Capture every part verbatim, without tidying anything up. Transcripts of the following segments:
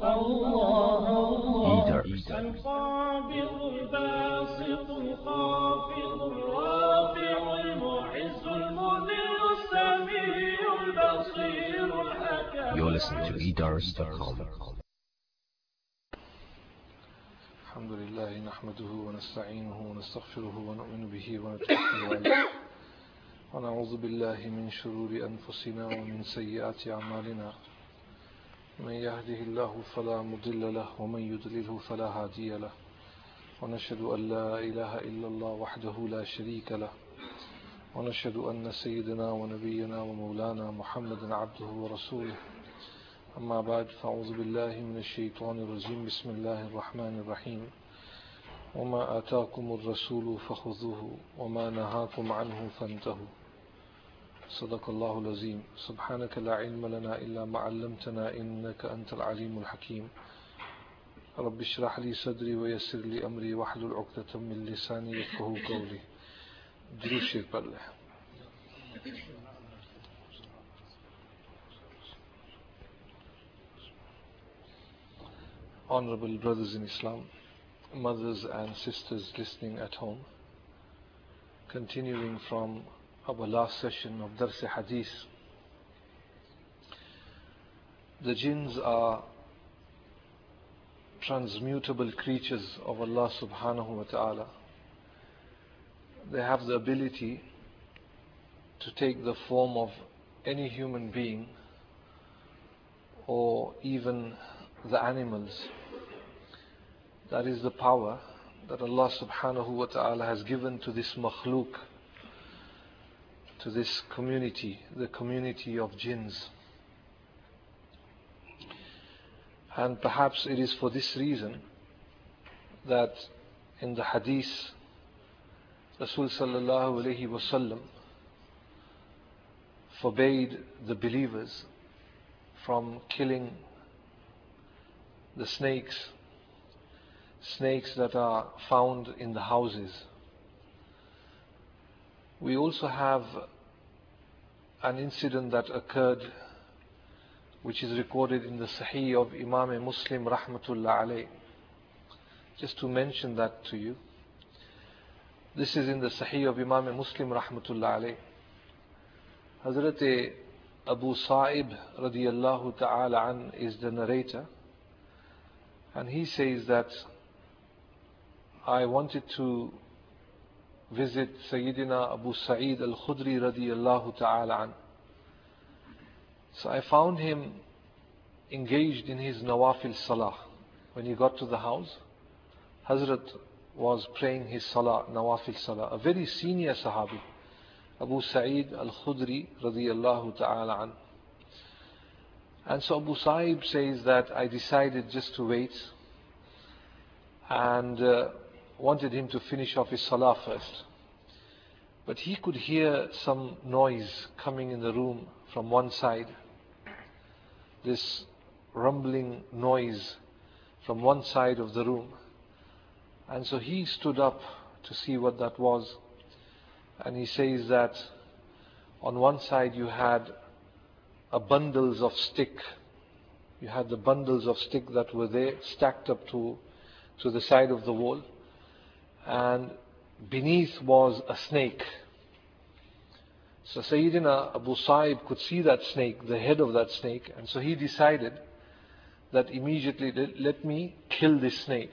الله الله Eater. القابض الباسط الخافض الرافع المعز المذل السميع البصير الحكم. You're listening to eDars dot com. الحمد لله نحمده ونستعينه ونستغفره ونؤمن به ونتوكل عليه ونعوذ بالله من شرور أنفسنا ومن سيئات أعمالنا من يهده الله فلا مضل له ومن يضلله فلا هادي له ونشهد أن لا إله إلا الله وحده لا شريك له ونشهد أن سيدنا ونبينا ومولانا محمدا عبده ورسوله أما بعد فأعوذ بالله من الشيطان الرجيم بسم الله الرحمن الرحيم وما آتاكم الرسول فخذوه وما نهاكم عنه فانتهوا صدق الله العظيم سبحانك لا علم لنا إلا ما علمتنا إنك أنت العليم الحكيم رب اشرح لي صدري ويسر لي أمري واحلل عقدة من لساني يفقهوا قولي. درود شریف پڑھ لیں. Honorable brothers in Islam, mothers and sisters listening at home, continuing from our last session of Dars Hadith, the jinns are transmutable creatures of Allah subhanahu wa ta'ala. They have the ability to take the form of any human being or even the animals. That is the power that Allah subhanahu wa ta'ala has given to this makhluk, to this community, the community of jinns. And perhaps it is for this reason that in the hadith Rasul sallallahu alayhi wa sallam forbade the believers from killing the snakes, snakes that are found in the houses. We also have an incident that occurred which is recorded in the Sahih of Imam Muslim rahmatullah alayh. Just to mention that to you. This is in the Sahih of Imam Muslim rahmatullah alayh. Hazrat Abu Sa'ib radiyallahu ta'ala an is the narrator, and he says that I wanted to visit Sayyidina Abu Sa'id al-Khudri radiyallahu ta'ala an. So I found him engaged in his Nawafil Salah. When he got to the house, Hazrat was praying his Salah, Nawafil Salah. A very senior Sahabi, Abu Sa'id al-Khudri radiyallahu ta'ala an. And so Abu Sa'ib says that I decided just to wait and uh, wanted him to finish off his Salah first. But he could hear some noise coming in the room from one side. This rumbling noise from one side of the room. And so he stood up to see what that was. And he says that on one side you had a bundles of stick. You had the bundles of stick that were there stacked up to, to the side of the wall. And beneath was a snake. So Sayyidina Abu Sa'ib could see that snake, the head of that snake, and so he decided that immediately let, let me kill this snake.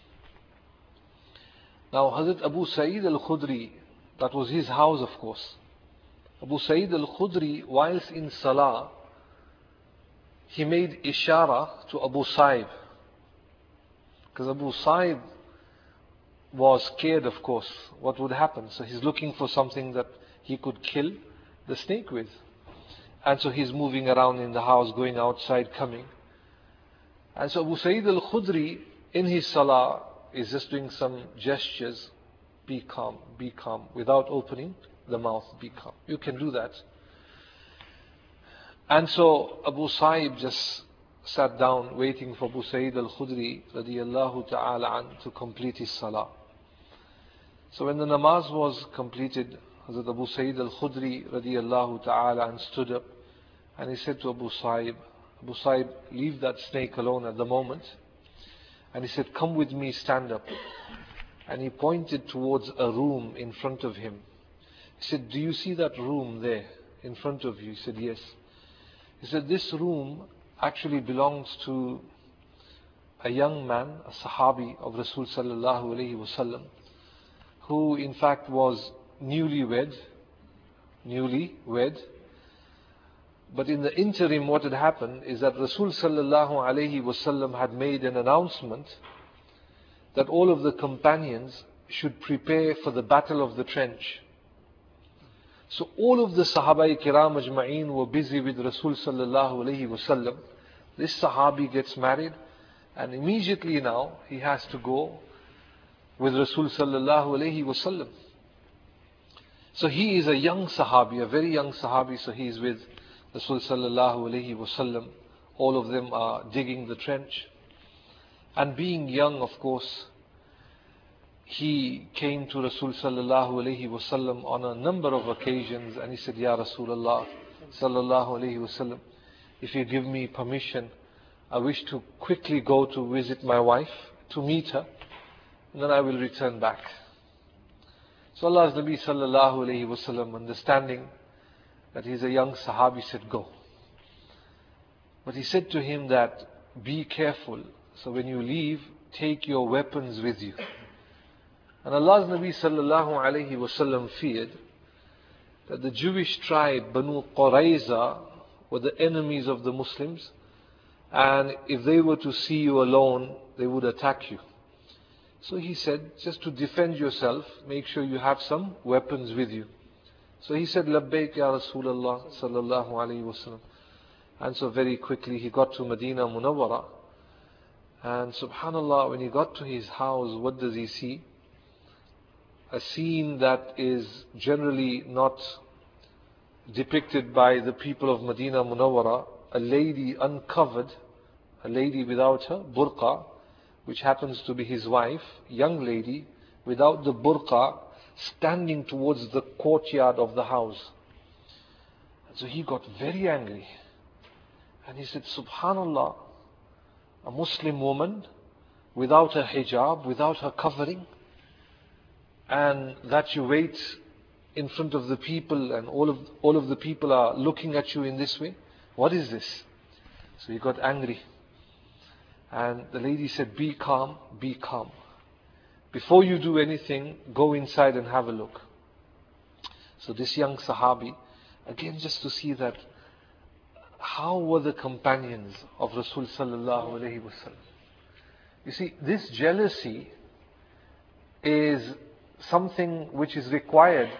Now Hazrat Abu Sa'id al-Khudri, that was his house of course. Abu Sa'id al-Khudri, whilst in Salah, he made ishara to Abu Sa'ib. Because Abu Sa'ib was scared of course, what would happen. So he's looking for something that he could kill the snake with. And so he's moving around in the house, going outside, coming. And so Abu Sa'id al-Khudri in his Salah is just doing some gestures. Be calm, be calm, without opening the mouth, be calm. You can do that. And so Abu Sa'ib just sat down waiting for Abu Sa'id al-Khudri radiyallahu ta'ala an to complete his Salah. So when the namaz was completed, Hazrat Abu Sa'id al-Khudri radiyallahu ta'ala and stood up and he said to Abu Sa'ib, Abu Sa'id, leave that snake alone at the moment. And he said, come with me, stand up. And he pointed towards a room in front of him. He said, do you see that room there in front of you? He said, yes. He said, this room actually belongs to a young man, a Sahabi of Rasul sallallahu alayhi wasallam, who in fact was newly wed, newly wed. But in the interim, what had happened is that Rasul sallallahu alayhi wasallam had made an announcement that all of the companions should prepare for the battle of the trench. So all of the Sahaba Kiram Ajma'een were busy with Rasul sallallahu alayhi wasallam. This Sahabi gets married, and immediately now he has to go with Rasul sallallahu alayhi wasallam. So he is a young Sahabi, a very young Sahabi, so he is with Rasul sallallahu alayhi wasallam. All of them are digging the trench. And being young, of course, he came to Rasul sallallahu alayhi wasallam on a number of occasions, and he said, Ya Rasulullah sallallahu alayhi wasallam, if you give me permission, I wish to quickly go to visit my wife, to meet her, and then I will return back. So Allah's Nabi sallallahu alayhi wasallam, understanding that he's a young Sahabi, said, go. But he said to him that, be careful. So when you leave, take your weapons with you. And Allah's Nabi sallallahu alayhi wasallam feared that the Jewish tribe, Banu Qurayza, were the enemies of the Muslims. And if they were to see you alone, they would attack you. So he said, just to defend yourself, make sure you have some weapons with you. So he said, Labbaik ya Rasulullah sallallahu alayhi wasallam. And so very quickly he got to Medina Munawwara. And subhanallah, when he got to his house, what does he see? A scene that is generally not depicted by the people of Medina Munawwara. A lady uncovered, a lady without her burqa, which happens to be his wife, young lady without the burqa, standing towards the courtyard of the house. And so he got very angry. And he said, subhanallah, a Muslim woman without her hijab, without her covering, and that you wait in front of the people and all of, all of the people are looking at you in this way. What is this? So he got angry. And the lady said, be calm, be calm. Before you do anything, go inside and have a look. So this young Sahabi, again just to see that, how were the companions of Rasul sallallahu alayhi wasallam? You see, this jealousy is something which is required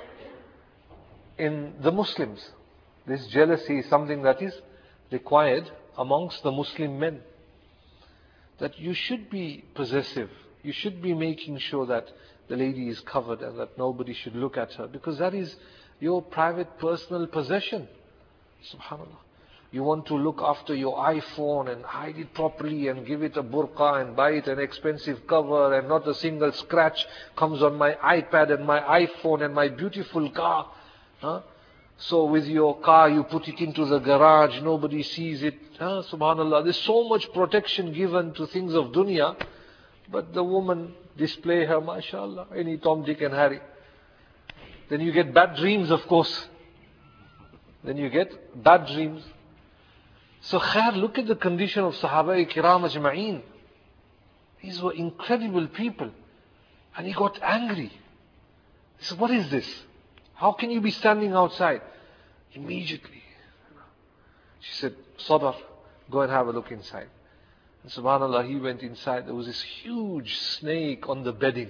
in the Muslims. This jealousy is something that is required amongst the Muslim men. That you should be possessive. You should be making sure that the lady is covered and that nobody should look at her, because that is your private personal possession. Subhanallah. You want to look after your iPhone and hide it properly and give it a burqa and buy it an expensive cover, and not a single scratch comes on my iPad and my iPhone and my beautiful car. Huh? So with your car you put it into the garage, nobody sees it. Huh? Subhanallah, there's so much protection given to things of dunya, but the woman display her, mashallah, any Tom, Dick and Harry. Then you get bad dreams, of course. Then you get bad dreams. So khair, look at the condition of Sahaba Kiram Ajma'een. These were incredible people. And he got angry. He said, what is this? How can you be standing outside? Immediately, she said, Sabr, go and have a look inside. And subhanallah, he went inside. There was this huge snake on the bedding.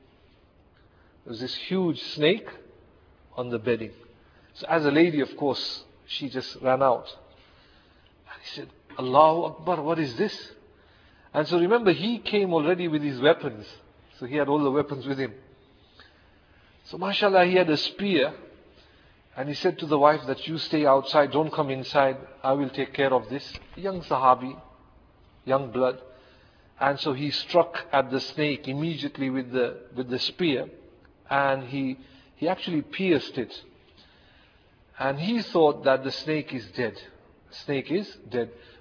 There was this huge snake on the bedding. So as a lady, of course, she just ran out. And he said, Allahu Akbar, what is this? And so remember, he came already with his weapons. So he had all the weapons with him. So mashallah, he had a spear. And he said to the wife that you stay outside, don't come inside, I will take care of this. Young Sahabi, young blood. And so he struck at the snake immediately with the with the spear. And he he actually pierced it. And he thought that the snake is dead. The snake is dead.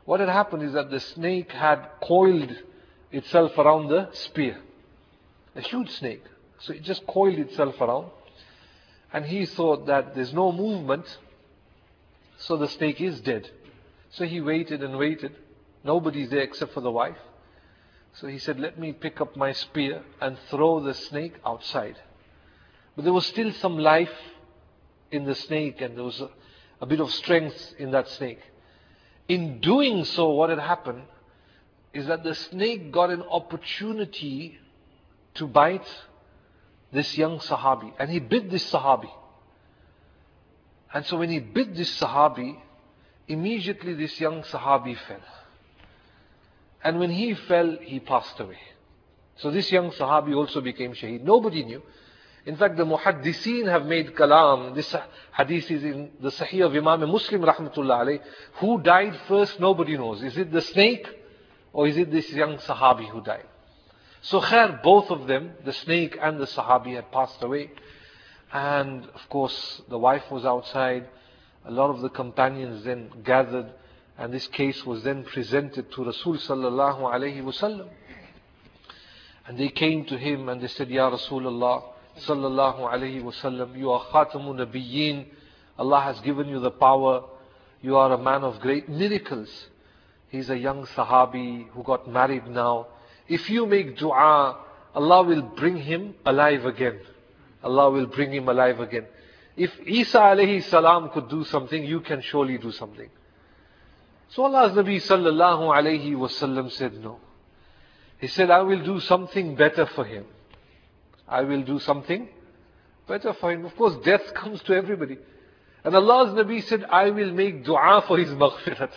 What had happened is that the snake had coiled itself around the spear. A huge snake. So it just coiled itself around. And he thought that there's no movement, so the snake is dead. So he waited and waited. Nobody's there except for the wife. So he said, let me pick up my spear and throw the snake outside. But there was still some life in the snake, and there was a, a bit of strength in that snake. In doing so, what had happened is that the snake got an opportunity to bite this young Sahabi. And he bit this Sahabi. And so when he bit this Sahabi, immediately this young Sahabi fell. And when he fell, he passed away. So this young Sahabi also became shaheed. Nobody knew. In fact, the muhaddiseen have made kalam. This hadith is in the Sahih of Imam Muslim rahmatullah alayh. Who died first, nobody knows. Is it the snake or is it this young Sahabi who died? So khair, both of them, the snake and the Sahabi, had passed away. And of course, the wife was outside. A lot of the companions then gathered, and this case was then presented to Rasul sallallahu alayhi wasallam. And they came to him and they said, Ya Rasulullah sallallahu alayhi wasallam, you are khatamun nabiyyin. Allah has given you the power. You are a man of great miracles. He's a young Sahabi who got married now. If you make dua, Allah will bring him alive again. Allah will bring him alive again. If Isa alayhi salam could do something, you can surely do something. So Allah's Nabi sallallahu alayhi wasallam said no. He said, I will do something better for him. I will do something better for him. Of course, death comes to everybody. And Allah's Nabi said, I will make dua for his maghfirat.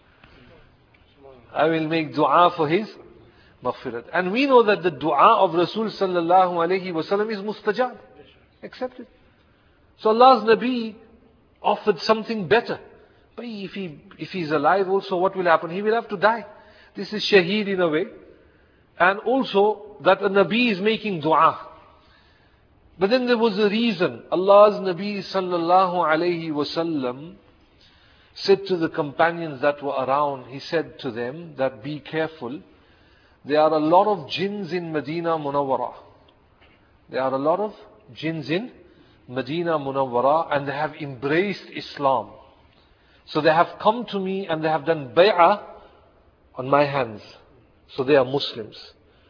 I will make dua for his maghfirat. And we know that the dua of Rasul sallallahu alayhi wasallam is mustajab. Accepted. So Allah's Nabi offered something better. But if he if he's alive also, what will happen? He will have to die. This is shaheed in a way. And also that a Nabi is making dua. But then there was a reason. Allah's Nabi sallallahu alayhi wasallam said to the companions that were around, he said to them that be careful. There are a lot of jinns in Medina Munawwara. There are a lot of jinns in Medina Munawwara, and they have embraced Islam. So they have come to me and they have done bay'ah on my hands. So they are Muslims.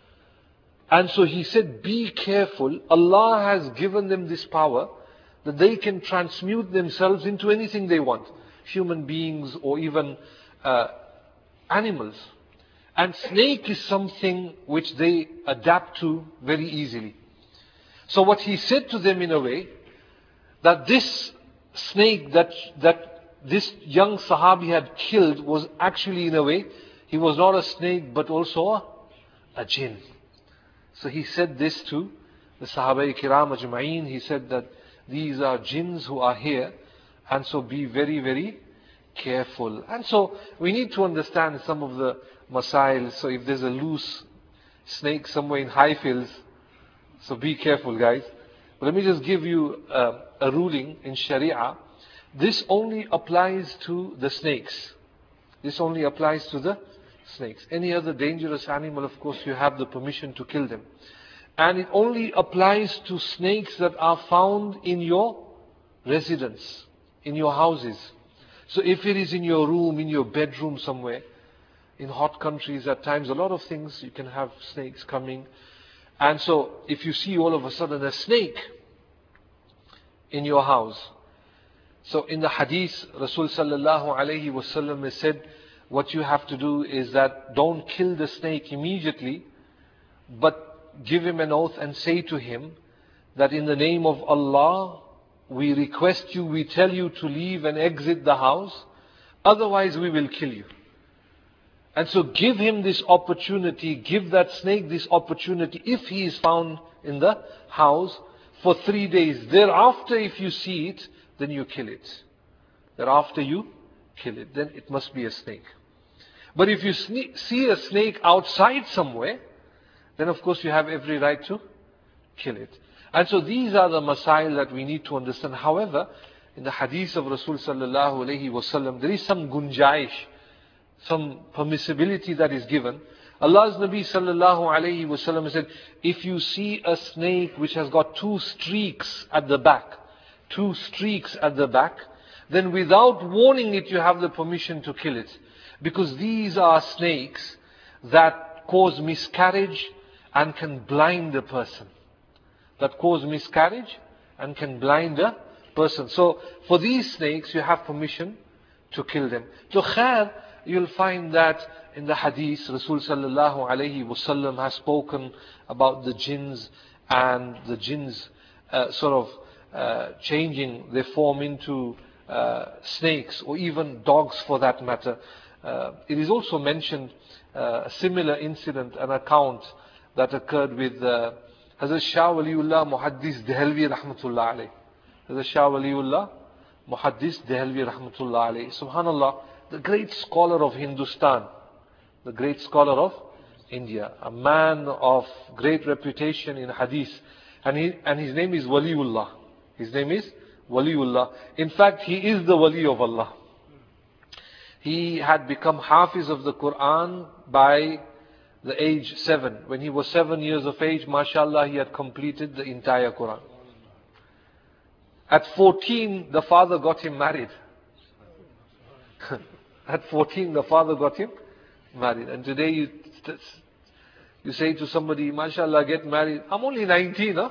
And so he said, be careful. Allah has given them this power that they can transmute themselves into anything they want. Human beings or even uh, animals. And snake is something which they adapt to very easily. So what he said to them in a way, that this snake that that this young Sahabi had killed was actually in a way, he was not a snake but also a, a jinn. So he said this to the Sahaba Kiram Ajma'een. He said that these are jinns who are here, and so be very, very careful. And so we need to understand some of the masail. So if there's a loose snake somewhere in Highfields, so be careful, guys. But let me just give you uh, a ruling in Sharia. This only applies to the snakes. This only applies to the snakes. Any other dangerous animal, of course, you have the permission to kill them. And it only applies to snakes that are found in your residence, in your houses. So if it is in your room, in your bedroom somewhere, in hot countries at times, a lot of things, you can have snakes coming. And so if you see all of a sudden a snake in your house, so in the hadith, Rasul sallallahu alayhi wasallam has said, what you have to do is that don't kill the snake immediately, but give him an oath and say to him that in the name of Allah, we request you, we tell you to leave and exit the house, otherwise we will kill you. And so give him this opportunity, give that snake this opportunity if he is found in the house for three days. Thereafter, if you see it, then you kill it. Thereafter you kill it. Then it must be a snake. But if you see a snake outside somewhere, then of course you have every right to kill it. And so these are the masail that we need to understand. However, in the hadith of Rasul sallallahu alayhi wasallam, there is some gunjaish. some permissibility that is given. Allah's Nabi sallallahu alayhi wasallam said, if you see a snake which has got two streaks at the back, two streaks at the back, then without warning it, you have the permission to kill it. Because these are snakes that cause miscarriage and can blind a person. That cause miscarriage and can blind a person. So, for these snakes, you have permission to kill them. So, khair, you'll find that in the hadith, Rasul sallallahu alayhi wasallam has spoken about the jinns and the jinns uh, sort of uh, changing their form into uh, snakes or even dogs for that matter. Uh, it is also mentioned uh, a similar incident, an account that occurred with uh, Hazrat Shah Waliullah Muhaddis Dehelvi Rahmatullah alayhi. Hazrat Shah Waliullah Muhaddis Dehelvi Rahmatullah alayhi. Subhanallah, the great scholar of Hindustan, the great scholar of India, a man of great reputation in hadith, and, he, and his name is Waliullah. His name is Waliullah. In fact, he is the Wali of Allah. He had become Hafiz of the Quran by the age seven. When he was seven years of age, mashallah, he had completed the entire Quran. At fourteen, the father got him married. At fourteen, the father got him married. And today you, you say to somebody, mashallah, get married. I'm only nineteen, huh?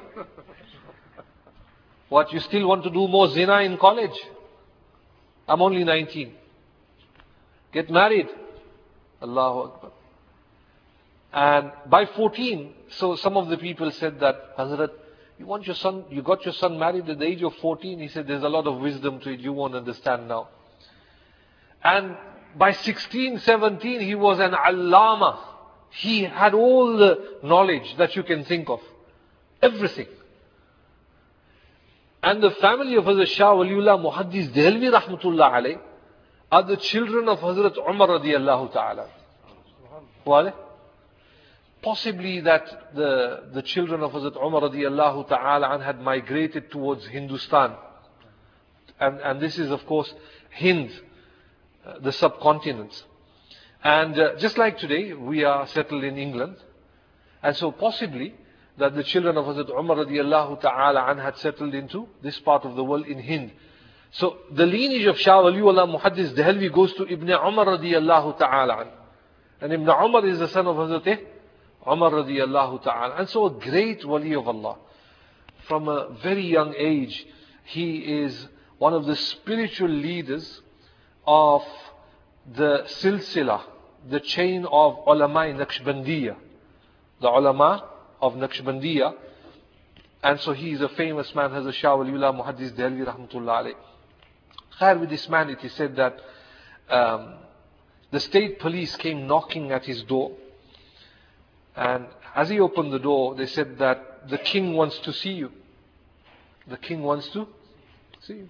What, you still want to do more zina in college? I'm only nineteen. Get married. Allahu Akbar. And by fourteen, so some of the people said that, Hazrat, you want your son, you got your son married at the age of fourteen. He said, there's a lot of wisdom to it, you won't understand now. And by sixteen, seventeen, he was an allama. He had all the knowledge that you can think of. Everything. And the family of Hazrat Shah Waliullah Muhaddis Dehelvi Rahmatullah alayh are the children of Hazrat Umar radiyallahu ta'ala. Wale? Possibly that the, the children of Hazrat Umar radiyallahu ta'ala had migrated towards Hindustan. And, and this is of course Hind, uh, the subcontinent. And uh, just like today, we are settled in England. And so possibly that the children of Hazrat Umar radiyallahu ta'ala had settled into this part of the world in Hind. So the lineage of Shah Waliullah Muhaddis Dehelvi goes to Ibn Umar radiyallahu ta'ala. And Ibn Umar is the son of Hazrat Umar radiyallahu ta'ala. And so a great wali of Allah. From a very young age, he is one of the spiritual leaders of the silsila, the chain of ulama in Naqshbandiyya. The ulama of Naqshbandiyya. And so he is a famous man, Hazrat Shah Waliullah Muhaddis Dehelvi Rahmatullah alayh. Khair, with this man, it is said that um, the state police came knocking at his door. And as he opened the door, they said that the king wants to see you. The king wants to see you.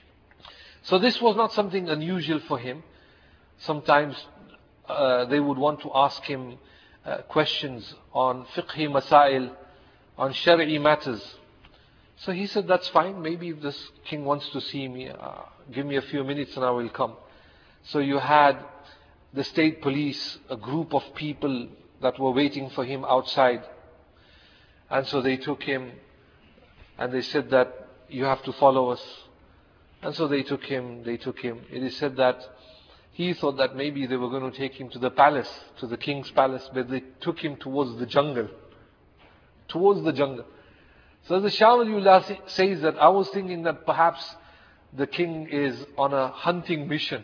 So this was not something unusual for him. Sometimes uh, they would want to ask him uh, questions on fiqhi masail, on shari'i matters. So he said, that's fine. Maybe if this king wants to see me, uh, give me a few minutes and I will come. So you had the state police, a group of people that were waiting for him outside. And so they took him and they said that you have to follow us. And so they took him, they took him. It is said that he thought that maybe they were going to take him to the palace, to the king's palace, but they took him towards the jungle. Towards the jungle. So the Shah Waliullah says that I was thinking that perhaps the king is on a hunting mission.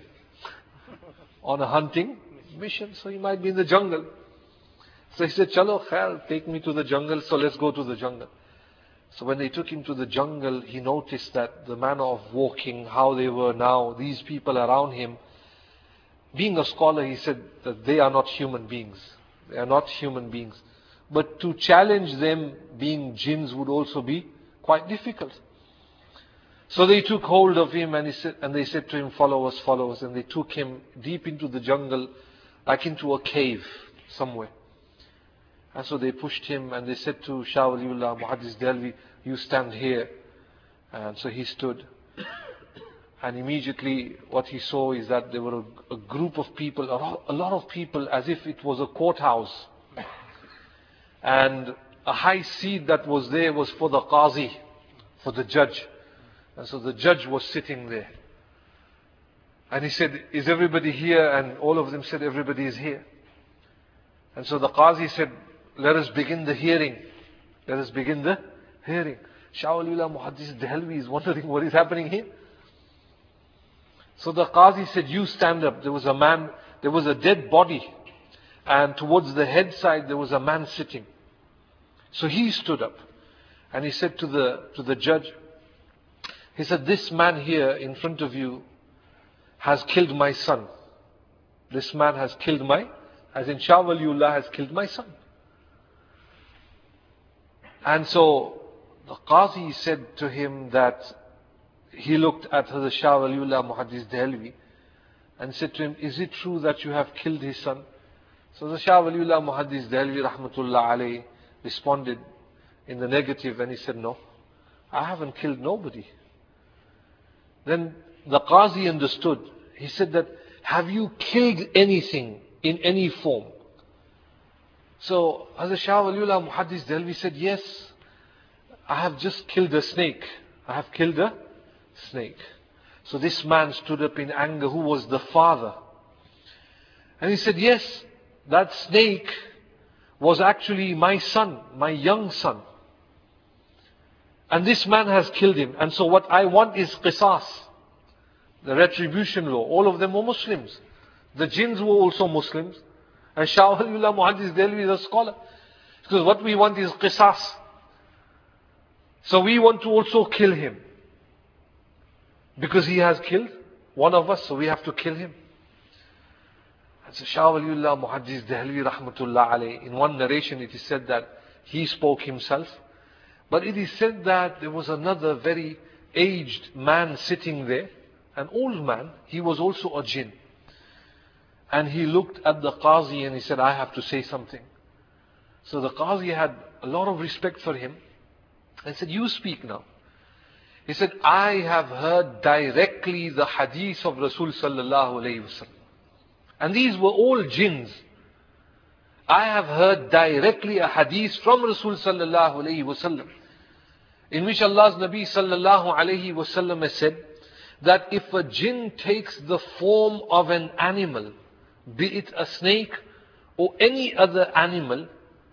On a hunting mission, so he might be in the jungle. So he said, Chalo khair, take me to the jungle, so let's go to the jungle. So when they took him to the jungle, he noticed that the manner of walking, how they were now, these people around him. Being a scholar, he said that they are not human beings. They are not human beings. But to challenge them being jinns would also be quite difficult. So they took hold of him and, he said, and they said to him, follow us, follow us. And they took him deep into the jungle, like into a cave somewhere. And so they pushed him and they said to Shah Waliullah Muhaddis Dehelvi, you stand here. And so he stood. And immediately what he saw is that there were a, a group of people, a lot, a lot of people, as if it was a courthouse. And a high seat that was there was for the qazi, for the judge. And so the judge was sitting there. And he said, is everybody here? And all of them said, everybody is here. And so the qazi said, let us begin the hearing. Let us begin the hearing. Shah Waliullah Muhaddis Dehlvi is wondering what is happening here. So the qazi said, you stand up. There was a man, there was a dead body. And towards the head side, there was a man sitting. So he stood up. And he said to the, to the judge, he said, this man here in front of you has killed my son. This man has killed my, as in Shah Waliullah has killed my son. And so the qazi said to him that he looked at Hazrat Shah Waliullah Muhaddis Dehlvi and said to him, is it true that you have killed his son? So the Shah Waliullah Muhaddis Dehlvi Rahmatullah alayhi responded in the negative, and he said, no, I haven't killed nobody. Then the qazi understood. He said that, have you killed anything in any form? So Hazrat Shah Waliullah Muhaddis Dehlvi said, yes, I have just killed a snake. I have killed a snake. So this man stood up in anger, who was the father. And he said, yes, that snake was actually my son, my young son. And this man has killed him. And so what I want is qisas, the retribution law. All of them were Muslims. The jinns were also Muslims. And Shah Waliullah Muhaddis Dehlvi is a scholar. Because what we want is qisas. So we want to also kill him. Because he has killed one of us, so we have to kill him. And so Shah Waliullah Muhaddis Dehlvi Rahmatullah alayhi, in one narration it is said that he spoke himself. But it is said that there was another very aged man sitting there, an old man. He was also a jinn. And he looked at the qazi and he said, I have to say something. So the qazi had a lot of respect for him and said, you speak now. He said, I have heard directly the hadith of Rasul sallallahu alayhi wasallam. And these were all jinns. I have heard directly a hadith from Rasul sallallahu alayhi wasallam, in which Allah's Nabi sallallahu alayhi wasallam has said that if a jinn takes the form of an animal, be it a snake or any other animal,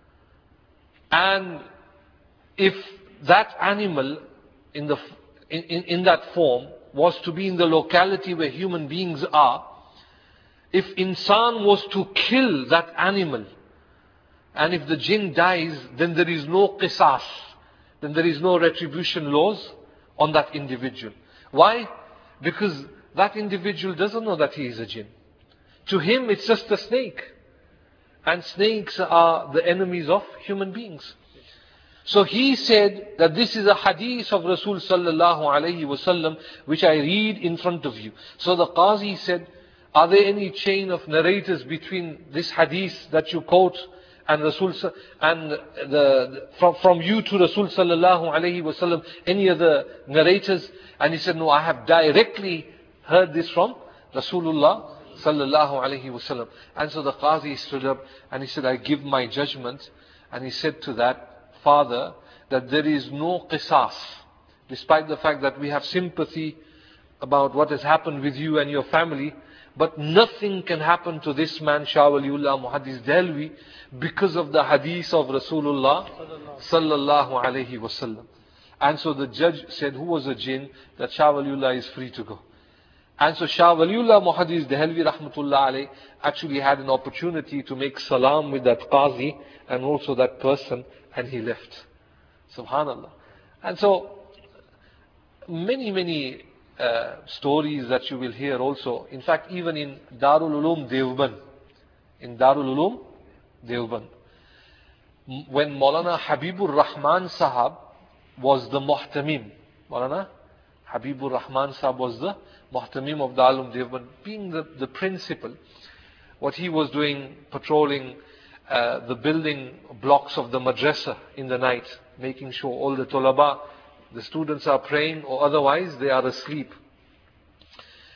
and if that animal in the in, in, in that form was to be in the locality where human beings are, if insan was to kill that animal, and if the jinn dies, then there is no qisas, then there is no retribution laws on that individual. Why? Because that individual doesn't know that he is a jinn. To him it's just a snake. And snakes are the enemies of human beings. So he said that this is a hadith of Rasul sallallahu alayhi wasallam, which I read in front of you. So the qazi said, are there any chain of narrators between this hadith that you quote and Rasul and the from, from you to Rasul sallallahu alayhi wasallam, any other narrators? And he said, no, I have directly heard this from Rasulullah sallallahu alayhi wasallam. And so the qazi stood up and he said, I give my judgment. And he said to that father that there is no qisas, despite the fact that we have sympathy about what has happened with you and your family, but nothing can happen to this man Shah Waliullah Muhaddis Dehlvi because of the hadith of Rasulullah sallallahu alayhi wasallam. And so the judge said, who was a jinn, that Shah Waliullah is free to go. And so Shah Waliullah Muhaddis Dehlvi Rahmatullah alayhi actually had an opportunity to make salam with that qazi and also that person, and he left. Subhanallah. And so many, many uh, stories that you will hear also. In fact, even in Darul Uloom Deoband, in Darul Uloom Deoband, when Maulana Habibur Rahman Sahab was the Muhtamim, Maulana Habibur Rahman Sahab was the Muhtamim of Darul Uloom Deoband, being the, the principal, what he was doing, patrolling uh, the building blocks of the madrasa in the night, making sure all the tulaba, the students are praying or otherwise they are asleep.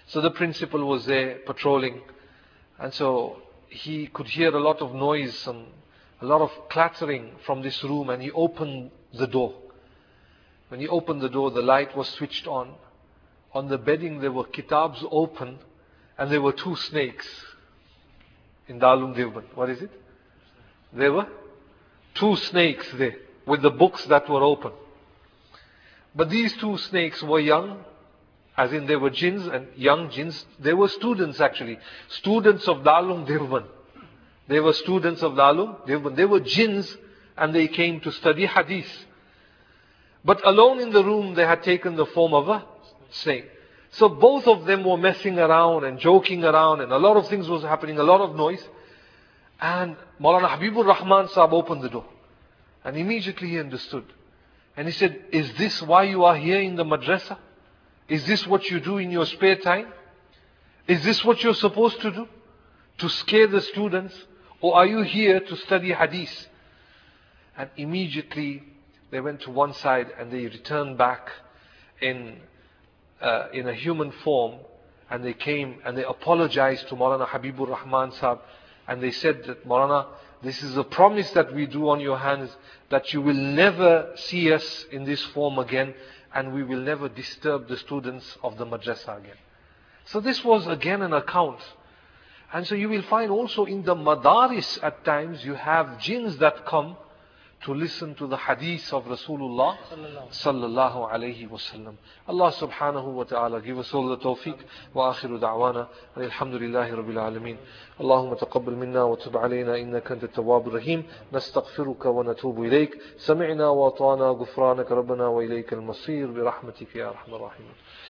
So the principal was there patrolling, and so he could hear a lot of noise and a lot of clattering from this room, and he opened the door. When he opened the door, the light was switched on. On the bedding there were kitabs open, and there were two snakes in Darul Deoband. What is it? There were two snakes there with the books that were open. But these two snakes were young, as in they were jinns and young jinns. They were students actually, students of Darul Deoband. They were students of Darul Deoband. They were jinns and they came to study hadith. But alone in the room they had taken the form of a snake. So both of them were messing around and joking around, and a lot of things was happening, a lot of noise. And Maulana Habibur Rahman Sahab opened the door. And immediately he understood. And he said, is this why you are here in the madrasa? Is this what you do in your spare time? Is this what you're supposed to do? To scare the students? Or are you here to study hadith? And immediately they went to one side and they returned back in uh, in a human form. And they came and they apologized to Maulana Habibur Rahman Sahab. And they said that, Maulana, this is a promise that we do on your hands, that you will never see us in this form again, and we will never disturb the students of the madrasa again. So this was again an account. And so you will find also in the madaris at times you have jinns that come to listen to the hadith of Rasulullah sallallahu alayhi wasallam. Allah subhanahu wa ta'ala give us all the tawfiq. Wa akhiru da'wana alhamdulillahi rabbil alameen. Allahumma taqabbal minna wa tub alayna innaka anta at-tawwabur rahim. Nastaghfiruka wa natubu ilayk. Sami'na wa ata'na ghufranaka rabbana wa ilayka al-masir bi rahmatika ya arhamar rahimin.